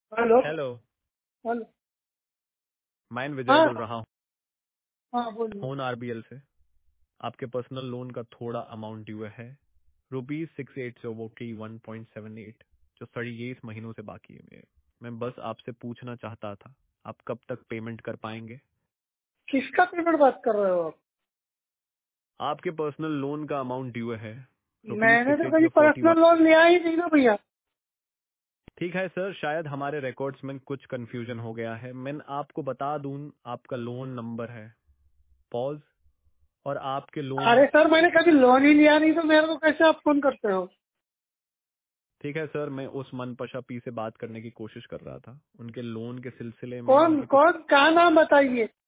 Hello. Hello. Hello. मैं विजय हाँ बोल रहा हूँ हाँ बोलिए। फोन आरबीएल से। आपके पर्सनल लोन का थोड़ा अमाउंट ड्यू है, ₹6,841.78, जो 28 महीनों से बाकी है मेरे। मैं बस आपसे पूछना चाहता था, आप कब तक पेमेंट कर पाएंगे? किसका पेमेंट बात कर रहे हो आप? आपके पर्सनल लोन का अमाउंट ड्यू है मैंने तो कभी ₹6,841। पर्सनल लोन लिया ही नहीं ना भैया। ठीक है सर, शायद हमारे रिकॉर्ड्स में कुछ कंफ्यूजन हो गया है। मैं आपको बता दूं, आपका लोन नंबर है पॉज, और आपके लोन। अरे सर, मैंने कभी लोन ही लिया नहीं तो मेरे को कैसे आप फोन करते हो? ठीक है सर, मैं उस मनपशा पी से बात करने की कोशिश कर रहा था। उनके लोन के सिलसिले में कौन उनके कुछ। कौन, क्या नाम बताइए।